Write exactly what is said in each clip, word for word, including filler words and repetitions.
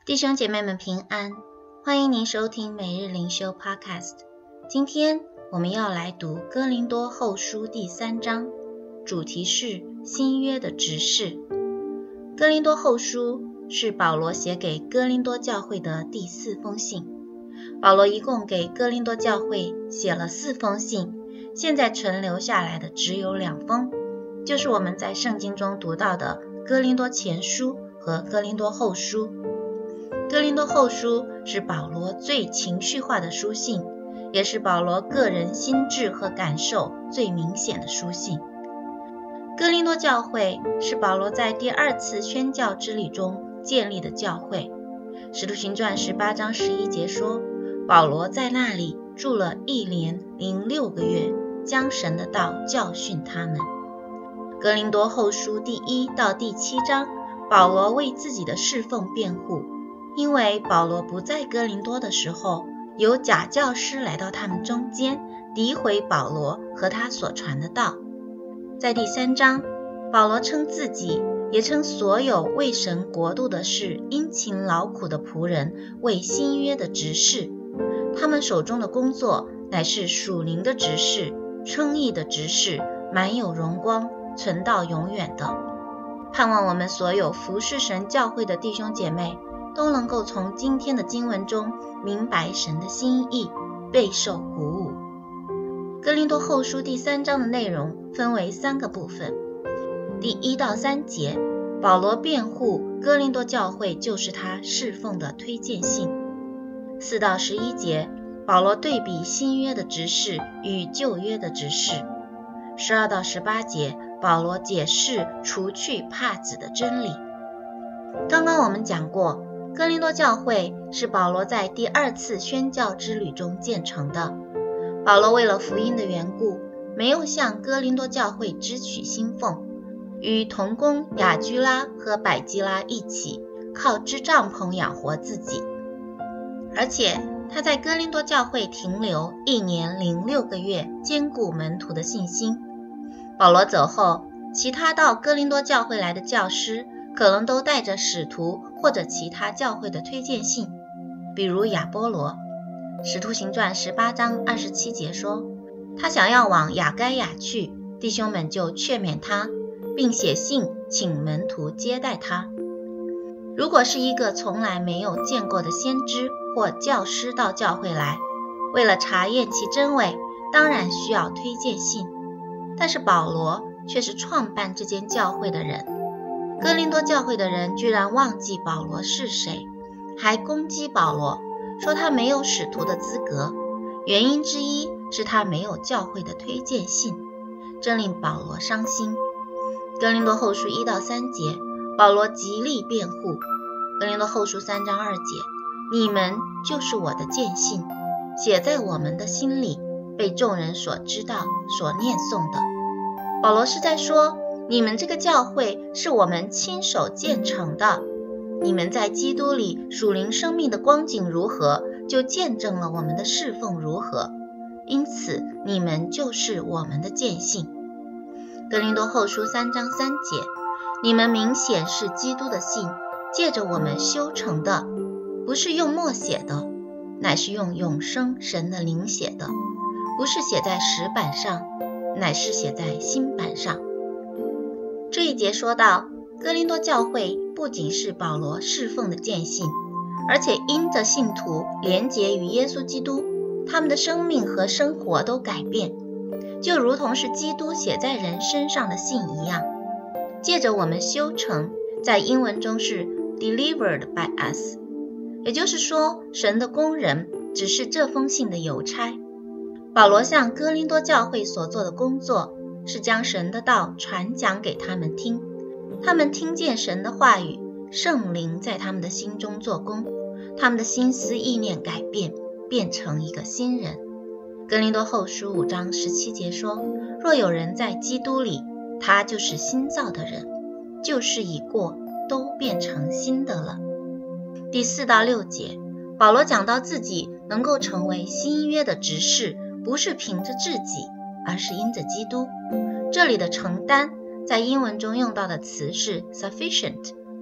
弟兄姐妹们平安，欢迎您收听每日灵修 Podcast。 今天我们要来读哥林多后书第三章，主题是新约的执事。哥林多后书是保罗写给哥林多教会的第四封信。保罗一共给哥林多教会写了四封信，现在存留下来的只有两封，就是我们在圣经中读到的哥林多前书和哥林多后书。哥林多后书是保罗最情绪化的书信，也是保罗个人心智和感受最明显的书信。哥林多教会是保罗在第二次宣教之旅中建立的教会。使徒行传十八章十一节说，保罗在那里住了一年零六个月，将神的道教训他们。哥林多后书第一到第七章，保罗为自己的侍奉辩护，因为保罗不在哥林多的时候，有假教师来到他们中间，诋毁保罗和他所传的道。在第三章，保罗称自己，也称所有为神国度的事殷勤劳苦的仆人为新约的执事，他们手中的工作乃是属灵的执事，称义的执事，满有荣光，存到永远的。盼望我们所有服侍神教会的弟兄姐妹都能够从今天的经文中明白神的心意，备受鼓舞。哥林多后书第三章的内容分为三个部分。第一到三节，保罗辩护哥林多教会就是他侍奉的推荐信。四到十一节，保罗对比新约的执事与旧约的执事。十二到十八节，保罗解释除去帕子的真理。刚刚我们讲过，哥林多教会是保罗在第二次宣教之旅中建成的。保罗为了福音的缘故，没有向哥林多教会支取薪俸，与同工雅居拉和百基拉一起靠支帐篷养活自己。而且他在哥林多教会停留一年零六个月，坚固门徒的信心。保罗走后，其他到哥林多教会来的教师可能都带着使徒或者其他教会的推荐信，比如亚波罗。使徒行传十八章二十七节说，他想要往亚该亚去，弟兄们就劝勉他，并写信请门徒接待他。如果是一个从来没有见过的先知或教师到教会来，为了查验其真伪，当然需要推荐信。但是保罗却是创办这间教会的人，哥林多教会的人居然忘记保罗是谁，还攻击保罗，说他没有使徒的资格，原因之一是他没有教会的推荐信，真令保罗伤心。哥林多后书一到三节，保罗极力辩护。哥林多后书三章二节，你们就是我的荐信，写在我们的心里，被众人所知道，所念诵的。保罗是在说，你们这个教会是我们亲手建成的，你们在基督里属灵生命的光景如何，就见证了我们的侍奉如何，因此你们就是我们的荐信。哥林多后书三章三节，你们明显是基督的信，借着我们修成的，不是用墨写的，乃是用永生神的灵写的，不是写在石板上，乃是写在心板上。这一节说到，哥林多教会不仅是保罗侍奉的荐信，而且因着信徒连结与耶稣基督，他们的生命和生活都改变，就如同是基督写在人身上的信一样。借着我们修成，在英文中是 delivered by us， 也就是说，神的工人只是这封信的邮差。保罗向哥林多教会所做的工作，是将神的道传讲给他们听，他们听见神的话语，圣灵在他们的心中做工，他们的心思意念改变，变成一个新人。哥林多后书五章十七节说，若有人在基督里，他就是新造的人，旧事已过，都变成新的了。第四到六节，保罗讲到自己能够成为新约的执事，不是凭着自己，而是因着基督。这里的承担在英文中用到的词是 sufficient，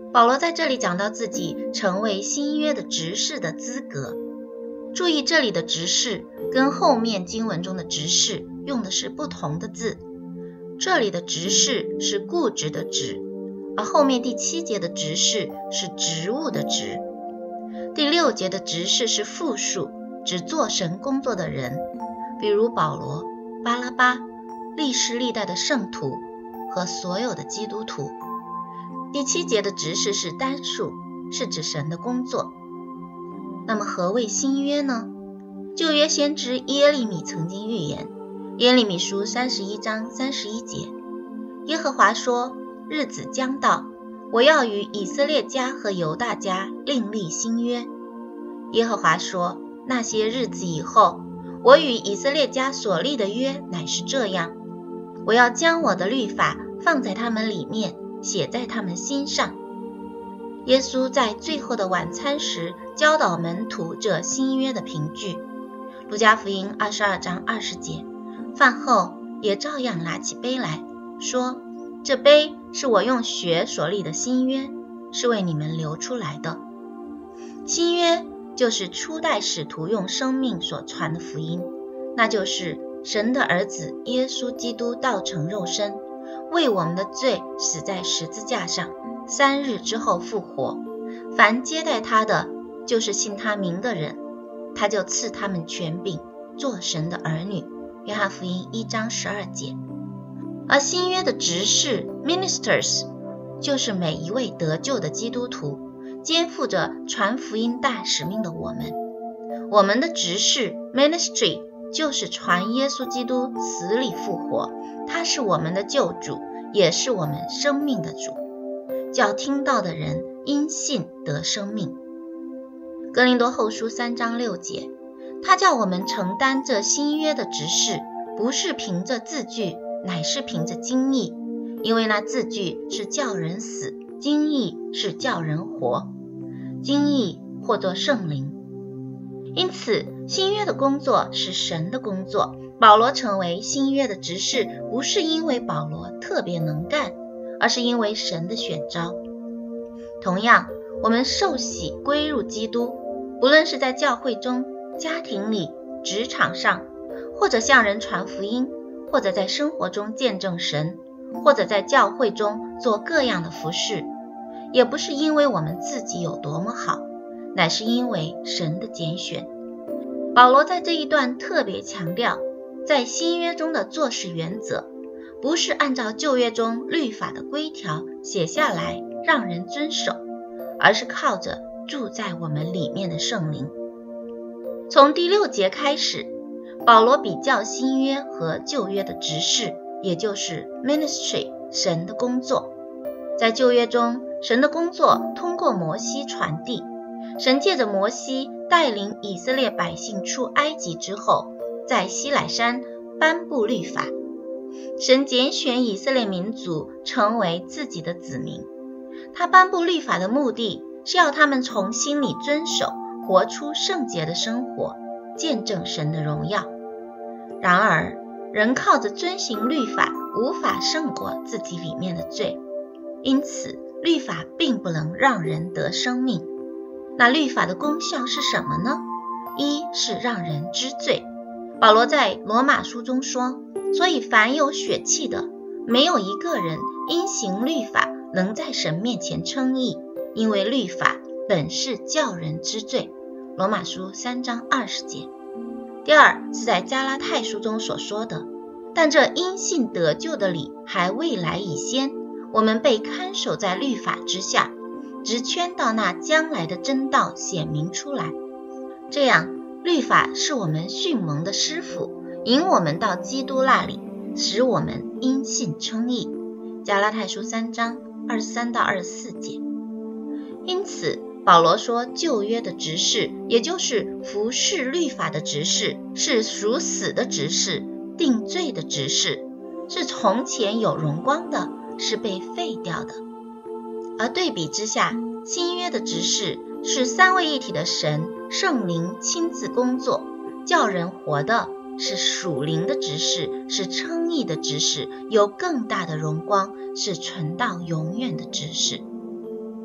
保罗在这里讲到自己成为新约的执事的资格。注意这里的执事跟后面经文中的执事用的是不同的字，这里的执事是固执的执，而后面第七节的执事是职务的职。第六节的执事是复数，指做神工作的人，比如保罗、巴拉巴、历世历代的圣徒和所有的基督徒。第七节的执事是单数，是指神的工作。那么何谓新约呢？旧约先知耶利米曾经预言，耶利米书三十一章三十一节，耶和华说，日子将到，我要与以色列家和犹大家另立新约。耶和华说，那些日子以后，我与以色列家所立的约乃是这样，我要将我的律法放在他们里面，写在他们心上。耶稣在最后的晚餐时教导门徒这新约的凭据。路加福音二十二章二十节，饭后也照样拿起杯来说，这杯是我用血所立的新约，是为你们流出来的。新约就是初代使徒用生命所传的福音，那就是神的儿子耶稣基督道成肉身，为我们的罪死在十字架上，三日之后复活。凡接待他的，就是信他名的人，他就赐他们权柄，做神的儿女。约翰福音一章十二节。而新约的执事 ministers 就是每一位得救的基督徒，肩负着传福音大使命的我们。我们的执事 ministry 就是传耶稣基督死里复活，他是我们的救主，也是我们生命的主，叫听到的人因信得生命。哥林多后书三章六节，他叫我们承担这新约的执事，不是凭着字句，乃是凭着经意，因为那字句是叫人死，经意是叫人活。经意或作圣灵。因此新约的工作是神的工作，保罗成为新约的执事，不是因为保罗特别能干，而是因为神的选召。同样，我们受洗归入基督，不论是在教会中、家庭里、职场上，或者向人传福音，或者在生活中见证神，或者在教会中做各样的服事，也不是因为我们自己有多么好，乃是因为神的拣选。保罗在这一段特别强调，在新约中的做事原则，不是按照旧约中律法的规条写下来让人遵守，而是靠着住在我们里面的圣灵。从第六节开始，保罗比较新约和旧约的执事，也就是 ministry 神的工作。在旧约中，神的工作通过摩西传递，神借着摩西带领以色列百姓出埃及之后，在西乃山颁布律法。神拣选以色列民族成为自己的子民，他颁布律法的目的是要他们从心里遵守，活出圣洁的生活，见证神的荣耀。然而，人靠着遵行律法无法胜过自己里面的罪，因此律法并不能让人得生命。那律法的功效是什么呢？一是让人知罪。保罗在罗马书中说，所以凡有血气的，没有一个人因行律法能在神面前称义，因为律法本是叫人知罪。罗马书三章二十节。第二是在加拉太书中所说的，但这因信得救的理还未来以先，我们被看守在律法之下，直圈到那将来的真道显明出来。这样，律法是我们训蒙的师傅，引我们到基督那里，使我们因信称义。加拉太书三章二十三到二十四节。因此保罗说，旧约的执事，也就是服侍律法的执事，是属死的执事，定罪的执事，是从前有荣光的，是被废掉的。而对比之下，新约的执事是三位一体的神圣灵亲自工作，叫人活的，是属灵的执事，是称义的执事，有更大的荣光，是存到永远的执事。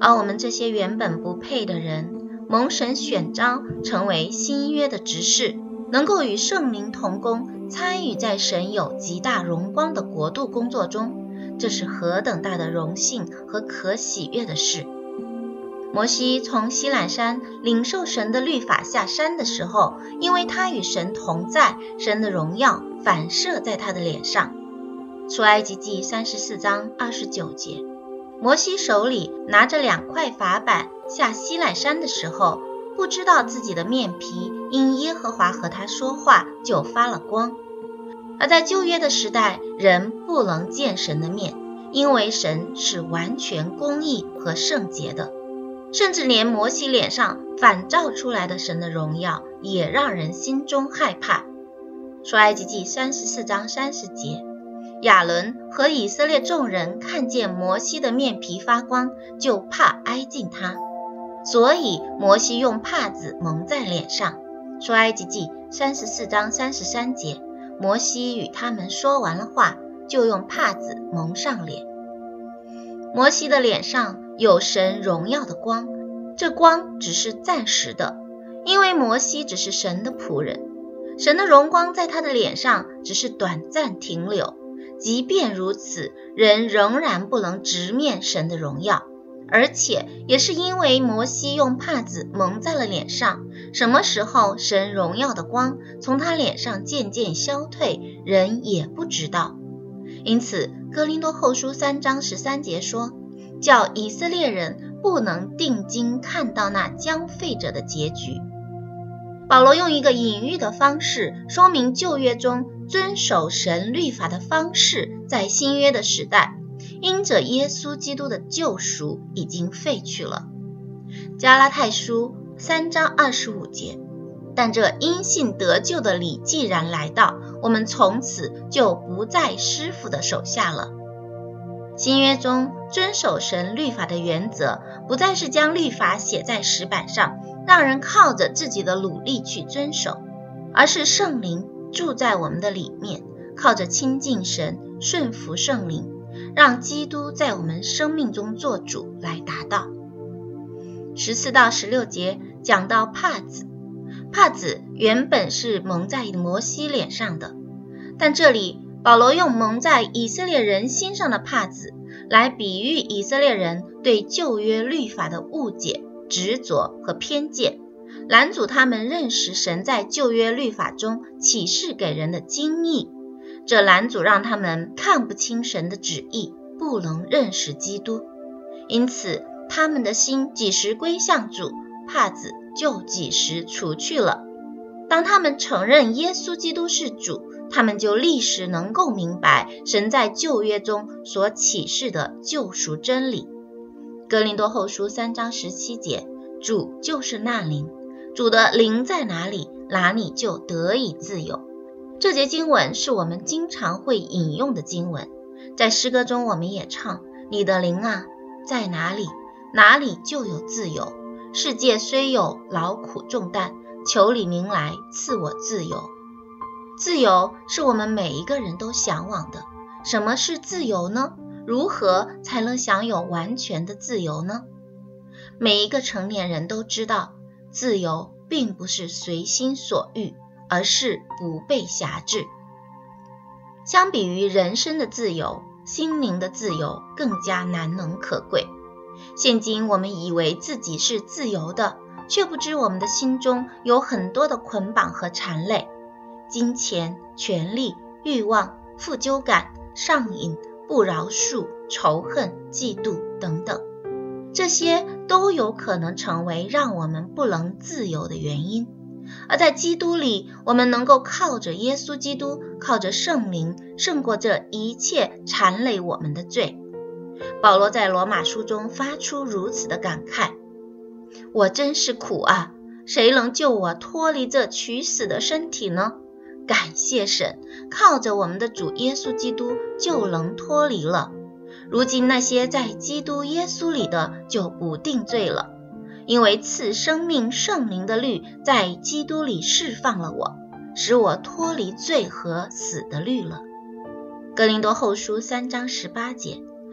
而我们这些原本不配的人，蒙神选召成为新约的执事，能够与圣灵同工，参与在神有极大荣光的国度工作中，这是何等大的荣幸和可喜悦的事。摩西从西乃山领受神的律法下山的时候，因为他与神同在，神的荣耀反射在他的脸上。出埃及记三十四章二十九节。摩西手里拿着两块法板下西乃山的时候，不知道自己的面皮因耶和华和他说话就发了光。而在旧约的时代，人不能见神的面，因为神是完全公义和圣洁的，甚至连摩西脸上反照出来的神的荣耀也让人心中害怕。出埃及记三十四章三十节，亚伦和以色列众人看见摩西的面皮发光，就怕挨近他，所以摩西用帕子蒙在脸上。出埃及记三十四章三十三节，摩西与他们说完了话，就用帕子蒙上脸。摩西的脸上有神荣耀的光，这光只是暂时的，因为摩西只是神的仆人，神的荣光在他的脸上只是短暂停留。即便如此，人仍然不能直面神的荣耀，而且也是因为摩西用帕子蒙在了脸上，什么时候神荣耀的光从他脸上渐渐消退，人也不知道。因此哥林多后书三章十三节说，叫以色列人不能定睛看到那将废者的结局。保罗用一个隐喻的方式说明旧约中遵守神律法的方式在新约的时代因着耶稣基督的救赎已经废去了。加拉太书三章二十五节，但这因信得救的理既然来到，我们从此就不在师傅的手下了。新约中遵守神律法的原则，不再是将律法写在石板上，让人靠着自己的努力去遵守，而是圣灵住在我们的里面，靠着亲近神，顺服圣灵，让基督在我们生命中做主来达到。十四到十六节讲到帕子，帕子原本是蒙在摩西脸上的，但这里保罗用蒙在以色列人心上的帕子来比喻以色列人对旧约律法的误解、执着和偏见，拦阻他们认识神在旧约律法中启示给人的精义。这拦阻让他们看不清神的旨意，不能认识基督，因此他们的心几时归向主，帕子就几时除去了。当他们承认耶稣基督是主，他们就立时能够明白神在旧约中所启示的救赎真理。哥林多后书三章十七节，主就是那灵，主的灵在哪里，哪里就得以自由。这节经文是我们经常会引用的经文，在诗歌中我们也唱，你的灵啊在哪里，哪里就有自由。世界虽有劳苦重担，求你明来赐我自由。自由是我们每一个人都向往的。什么是自由呢？如何才能享有完全的自由呢？每一个成年人都知道，自由并不是随心所欲，而是不被辖制。相比于人生的自由，心灵的自由更加难能可贵。现今我们以为自己是自由的，却不知我们的心中有很多的捆绑和缠累，金钱、权力、欲望、负疚感、上瘾、不饶恕、仇恨、嫉妒等等，这些都有可能成为让我们不能自由的原因。而在基督里，我们能够靠着耶稣基督，靠着圣灵，胜过这一切缠累我们的罪。保罗在罗马书中发出如此的感慨，我真是苦啊，谁能救我脱离这取死的身体呢？感谢神，靠着我们的主耶稣基督就能脱离了。如今那些在基督耶稣里的就不定罪了，因为赐生命圣灵的律在基督里释放了我，使我脱离罪和死的律了。哥林多后书三章十八节，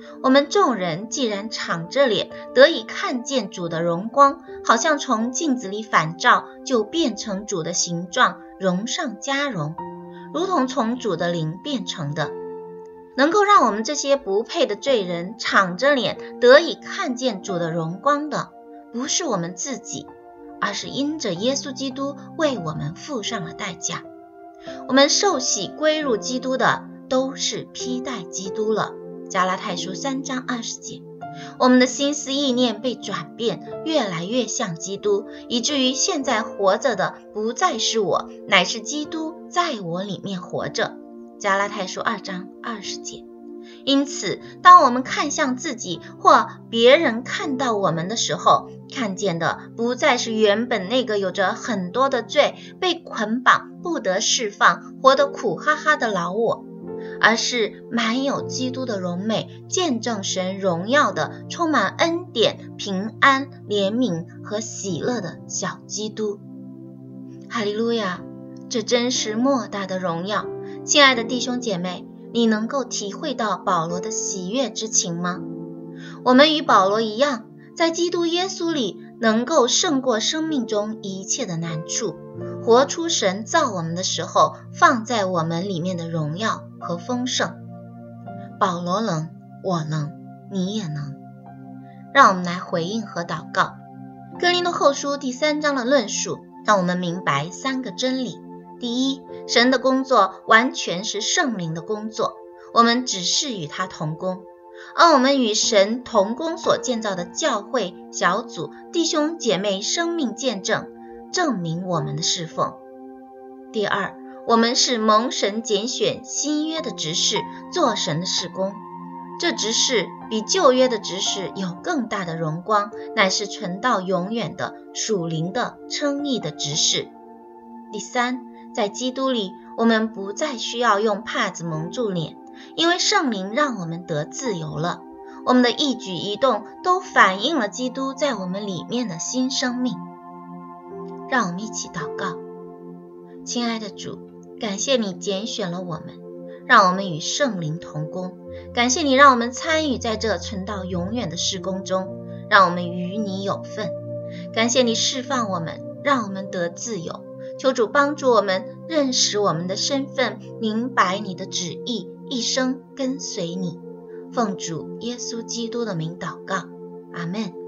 我们众人既然敞着脸得以看见主的荣光，好像从镜子里反照，就变成主的形状，荣上加荣，如同从主的灵变成的。能够让我们这些不配的罪人敞着脸得以看见主的荣光的，不是我们自己，而是因着耶稣基督为我们付上了代价。我们受洗归入基督的，都是披戴基督了。加拉太书三章二十节，我们的心思意念被转变，越来越像基督，以至于现在活着的不再是我，乃是基督在我里面活着。加拉太书二章二十节。因此，当我们看向自己或别人看到我们的时候，看见的不再是原本那个有着很多的罪、被捆绑、不得释放、活得苦哈哈的老我，而是满有基督的荣美，见证神荣耀的、充满恩典、平安、怜悯和喜乐的小基督。哈利路亚！这真是莫大的荣耀。亲爱的弟兄姐妹，你能够体会到保罗的喜悦之情吗？我们与保罗一样，在基督耶稣里能够胜过生命中一切的难处，活出神造我们的时候放在我们里面的荣耀和丰盛。保罗能，我能，你也能。让我们来回应和祷告。哥林多后书第三章的论述让我们明白三个真理。第一，神的工作完全是圣灵的工作，我们只是与他同工，而我们与神同工所建造的教会、小组、弟兄姐妹生命见证，证明我们的侍奉。第二，我们是蒙神拣选新约的执事，做神的事工，这执事比旧约的执事有更大的荣光，乃是存到永远的属灵的称义的执事。第三，在基督里，我们不再需要用帕子蒙住脸，因为圣灵让我们得自由了。我们的一举一动都反映了基督在我们里面的新生命。让我们一起祷告。亲爱的主，感谢你拣选了我们，让我们与圣灵同工，感谢你让我们参与在这存到永远的事工中，让我们与你有份。感谢你释放我们，让我们得自由。求主帮助我们认识我们的身份，明白你的旨意，一生跟随你。奉主耶稣基督的名祷告，阿们。